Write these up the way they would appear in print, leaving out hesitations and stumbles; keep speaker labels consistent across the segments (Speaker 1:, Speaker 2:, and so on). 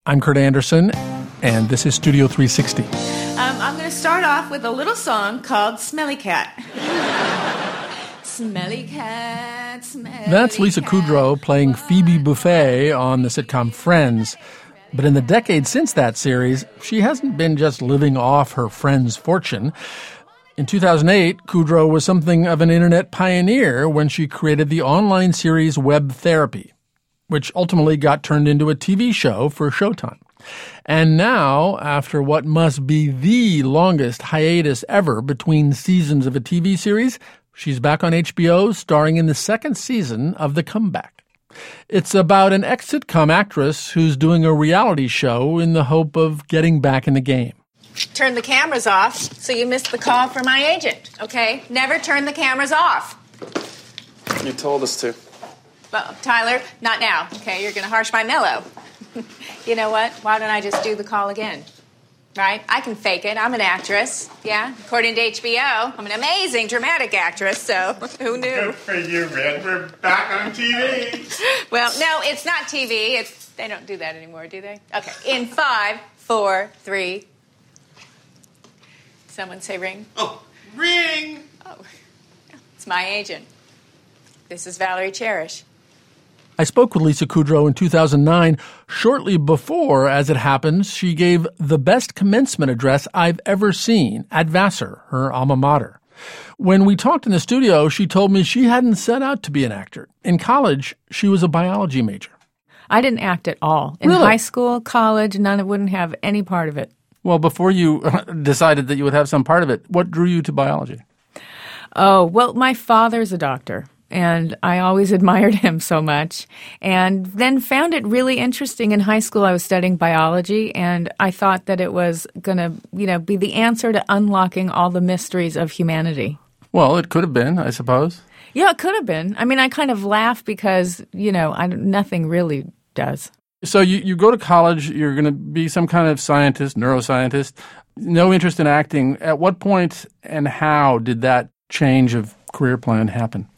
Speaker 1: I'm Kurt Anderson, and this is Studio 360.
Speaker 2: I'm going to start off with a little song called Smelly Cat. Smelly cat, smelly
Speaker 1: That's Lisa Kudrow playing Phoebe Buffay on the sitcom Friends. But in the decades since that series, she hasn't been just living off her friends' fortune. In 2008, Kudrow was something of an internet pioneer when she created the online series Web Therapy, which ultimately got turned into a TV show for Showtime. And now, after what must be the longest hiatus ever between seasons of a TV series, she's back on HBO starring in the second season of The Comeback. It's about an ex-sitcom actress who's doing a reality show in the hope of getting back in the game.
Speaker 2: Turn the cameras off so you missed the call from my agent, okay? Never turn the cameras off.
Speaker 3: You told us to.
Speaker 2: Well, Tyler, not now, okay? You're going to harsh my mellow. You know what? Why don't I just do the call again? Right? I can fake it. I'm an actress, yeah? According to HBO, I'm an amazing dramatic actress, so who knew?
Speaker 3: Good for you, Red. We're back on TV.
Speaker 2: Well, no, it's not TV. They don't do that anymore, do they? Okay, in 5, 4, 3... Someone say ring.
Speaker 3: Oh, ring!
Speaker 2: Oh, it's my agent. This is Valerie Cherish.
Speaker 1: I spoke with Lisa Kudrow in 2009. Shortly before, as it happens, she gave the best commencement address I've ever seen at Vassar, her alma mater. When we talked in the studio, she told me she hadn't set out to be an actor. In college, she was a biology major.
Speaker 4: I didn't act at all. In
Speaker 1: Really?
Speaker 4: high school, college, wouldn't have any part of it.
Speaker 1: Well, before you decided that you would have some part of it, what drew you to biology?
Speaker 4: Oh, well, my father's a doctor, and I always admired him so much, and then found it really interesting. In high school, I was studying biology, and I thought that it was going to, be the answer to unlocking all the mysteries of humanity.
Speaker 1: Well, it could have been, I suppose.
Speaker 4: Yeah, it could have been. I mean, I kind of laugh because, nothing really does.
Speaker 1: So you go to college, you're going to be some kind of scientist, neuroscientist, no interest in acting. At what point and how did that change of career plan happen?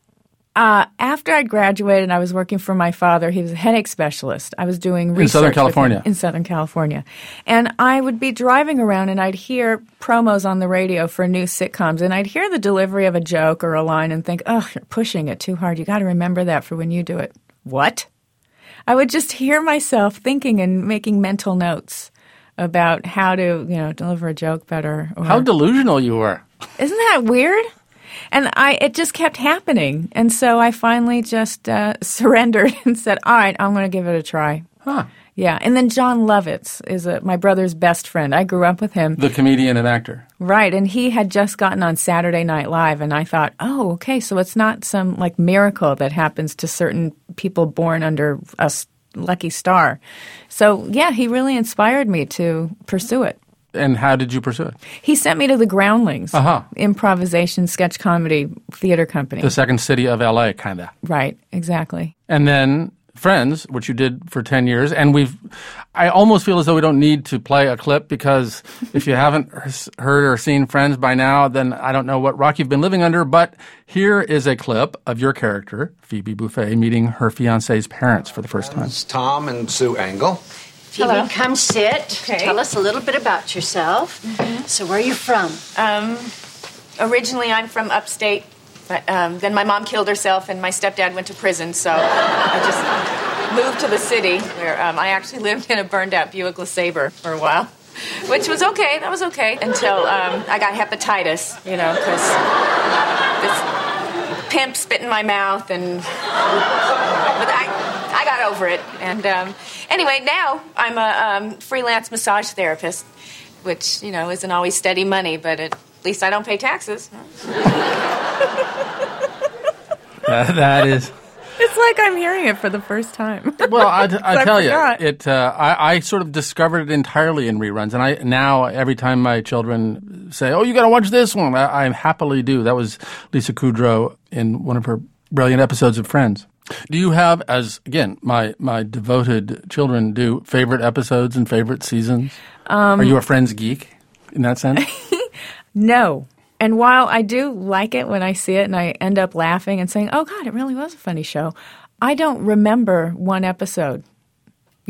Speaker 4: After I graduated, I was working for my father. He was a headache specialist. I was doing research
Speaker 1: in Southern California.
Speaker 4: In Southern California. And I would be driving around and I'd hear promos on the radio for new sitcoms. And I'd hear the delivery of a joke or a line and think, oh, you're pushing it too hard. You got to remember that for when you do it. What? I would just hear myself thinking and making mental notes about how to, deliver a joke better.
Speaker 1: How delusional you were.
Speaker 4: Isn't that weird? And it just kept happening. And so I finally just surrendered and said, all right, I'm going to give it a try.
Speaker 1: Huh.
Speaker 4: Yeah. And then John Lovitz is my brother's best friend. I grew up with him.
Speaker 1: The comedian and actor.
Speaker 4: Right. And he had just gotten on Saturday Night Live. And I thought, oh, okay, so it's not some miracle that happens to certain people born under a lucky star. So, yeah, he really inspired me to pursue it.
Speaker 1: And how did you pursue it?
Speaker 4: He sent me to the Groundlings,
Speaker 1: Uh-huh.
Speaker 4: improvisation, sketch comedy theater company.
Speaker 1: The second city of L.A., kind of.
Speaker 4: Right, exactly.
Speaker 1: And then Friends, which you did for 10 years. And I almost feel as though we don't need to play a clip because if you haven't heard or seen Friends by now, then I don't know what rock you've been living under. But here is a clip of your character, Phoebe Buffay, meeting her fiancé's parents for the first time.
Speaker 5: It's Tom and Sue Engel.
Speaker 6: Phoebe,
Speaker 2: Hello.
Speaker 6: come sit.
Speaker 2: Okay.
Speaker 6: Tell us a little bit about yourself. Mm-hmm. So where are you from?
Speaker 2: Originally, I'm from upstate. But, then my mom killed herself, and my stepdad went to prison, so I just moved to the city, where I actually lived in a burned-out Buick LeSabre for a while, which was okay. That was okay until I got hepatitis, because this pimp spit in my mouth, but I got over it. And anyway, now I'm a freelance massage therapist, which, isn't always steady money, but at least I don't pay taxes.
Speaker 1: That is...
Speaker 4: It's like I'm hearing it for the first time.
Speaker 1: Well, I tell you,
Speaker 4: forgot.
Speaker 1: I sort of discovered it entirely in reruns, and now every time my children say, "Oh, you got to watch this one," I happily do. That was Lisa Kudrow in one of her brilliant episodes of Friends. Do you have, as again my devoted children do, favorite episodes and favorite seasons? Are you a Friends geek in that sense?
Speaker 4: No. And while I do like it when I see it and I end up laughing and saying, oh, God, it really was a funny show, I don't remember one episode.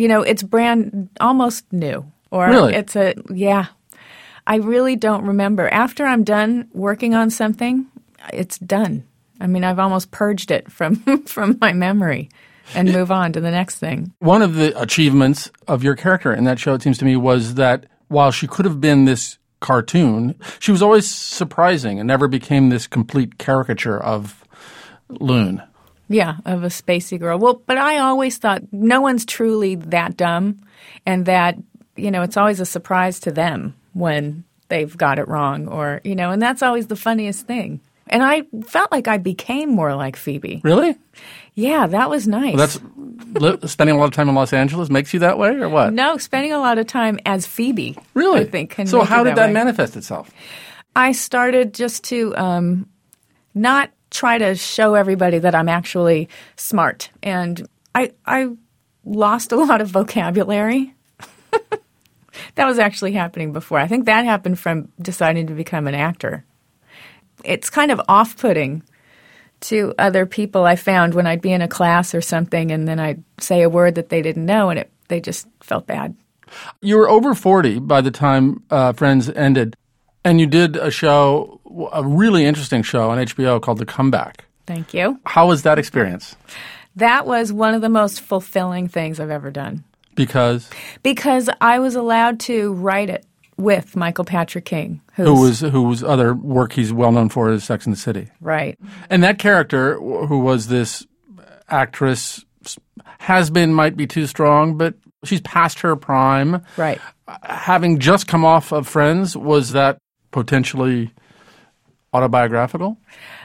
Speaker 4: It's almost new. Or
Speaker 1: Really?
Speaker 4: I really don't remember. After I'm done working on something, it's done. I mean, I've almost purged it from my memory and move on to the next thing.
Speaker 1: One of the achievements of your character in that show, it seems to me, was that while she could have been this cartoon, she was always surprising and never became this complete caricature of Loon.
Speaker 4: Yeah, of a spacey girl. Well, but I always thought no one's truly that dumb, and that, it's always a surprise to them when they've got it wrong, or, and that's always the funniest thing. And I felt like I became more like Phoebe.
Speaker 1: Really?
Speaker 4: Yeah, that was nice.
Speaker 1: Well, spending a lot of time in Los Angeles makes you that way, or what?
Speaker 4: No, spending a lot of time as Phoebe.
Speaker 1: Really?
Speaker 4: I think.
Speaker 1: So how did that
Speaker 4: way.
Speaker 1: manifest itself?
Speaker 4: I started just to not try to show everybody that I'm actually smart. And I lost a lot of vocabulary. That was actually happening before. I think that happened from deciding to become an actor. It's kind of off-putting to other people, I found, when I'd be in a class or something and then I'd say a word that they didn't know and they just felt bad.
Speaker 1: You were over 40 by the time Friends ended, and you did a really interesting show on HBO called The Comeback.
Speaker 4: Thank you.
Speaker 1: How was that experience?
Speaker 4: That was one of the most fulfilling things I've ever done.
Speaker 1: Because?
Speaker 4: Because I was allowed to write it with Michael Patrick King.
Speaker 1: Whose other work he's well known for is Sex and the City.
Speaker 4: Right.
Speaker 1: And that character, who was this actress, might be too strong, but she's past her prime.
Speaker 4: Right.
Speaker 1: Having just come off of Friends, was that potentially autobiographical?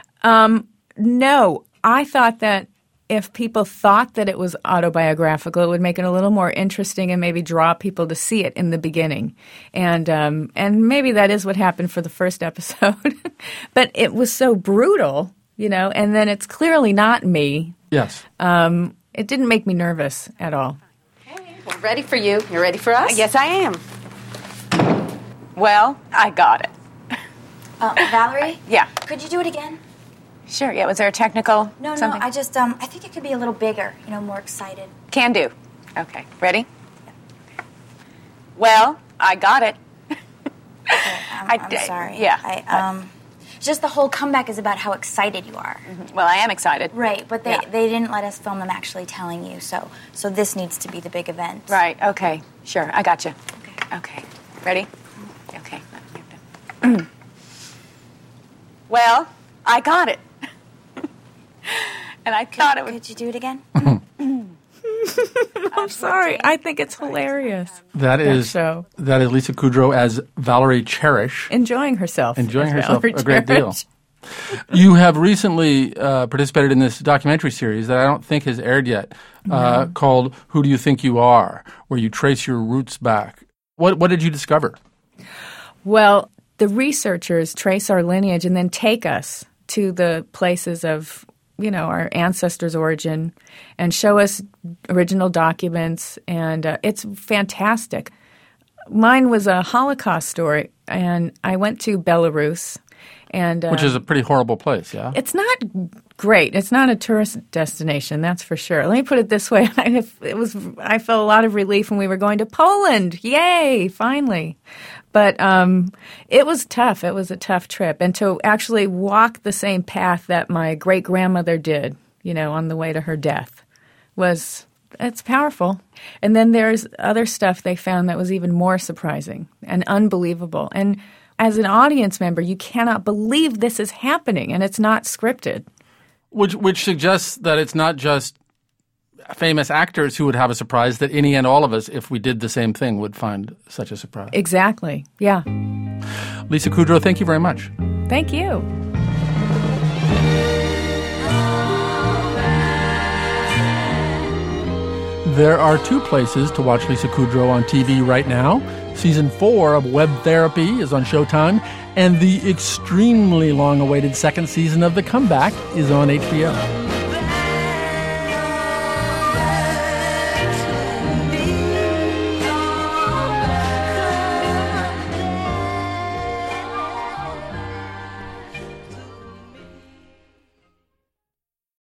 Speaker 4: No. I thought that if people thought that it was autobiographical, it would make it a little more interesting and maybe draw people to see it in the beginning. And maybe that is what happened for the first episode. But it was so brutal, and then it's clearly not me.
Speaker 1: Yes.
Speaker 4: It didn't make me nervous at all.
Speaker 5: Okay, we're ready for you. You ready for us?
Speaker 7: Yes, I am. Well, I got it.
Speaker 8: Valerie?
Speaker 7: Yeah.
Speaker 8: Could you do it again?
Speaker 7: Sure, yeah. Was there a technical
Speaker 8: No,
Speaker 7: something?
Speaker 8: I just, I think it could be a little bigger, more excited.
Speaker 7: Can do. Okay, ready? Well, I got it.
Speaker 8: I'm sorry.
Speaker 7: Yeah.
Speaker 8: Just the whole comeback is about how excited you are.
Speaker 7: Mm-hmm. Well, I am excited.
Speaker 8: Right, but they didn't let us film them actually telling you, so this needs to be the big event.
Speaker 7: Right, okay. Sure, I got you. Okay. Ready? Okay. Well, I got it. And I thought it would...
Speaker 8: Could you do it again?
Speaker 4: I'm sorry. I think it's hilarious.
Speaker 1: That is Lisa Kudrow as Valerie Cherish.
Speaker 4: Enjoying herself
Speaker 1: a
Speaker 4: Valerie
Speaker 1: great deal.
Speaker 4: Cherish.
Speaker 1: You have recently participated in this documentary series that I don't think has aired yet, called Who Do You Think You Are?, where you trace your roots back. What did you discover?
Speaker 4: Well, the researchers trace our lineage and then take us to the places of our ancestors' origin and show us original documents, and it's fantastic. Mine was a Holocaust story, and I went to Belarus. Which is a pretty horrible place, yeah? It's not great. It's not a tourist destination, that's for sure. Let me put it this way. I felt a lot of relief when we were going to Poland. Yay, finally. But it was tough. It was a tough trip. And to actually walk the same path that my great-grandmother did, on the way to her death, it's powerful. And then there's other stuff they found that was even more surprising and unbelievable. And as an audience member, you cannot believe this is happening, and it's not scripted.
Speaker 1: Which suggests that it's not just famous actors who would have a surprise, that any and all of us, if we did the same thing, would find such a surprise.
Speaker 4: Exactly, yeah.
Speaker 1: Lisa Kudrow, thank you very much.
Speaker 4: Thank you.
Speaker 1: There are two places to watch Lisa Kudrow on TV right now. Season 4 of Web Therapy is on Showtime, and the extremely long-awaited second season of The Comeback is on HBO.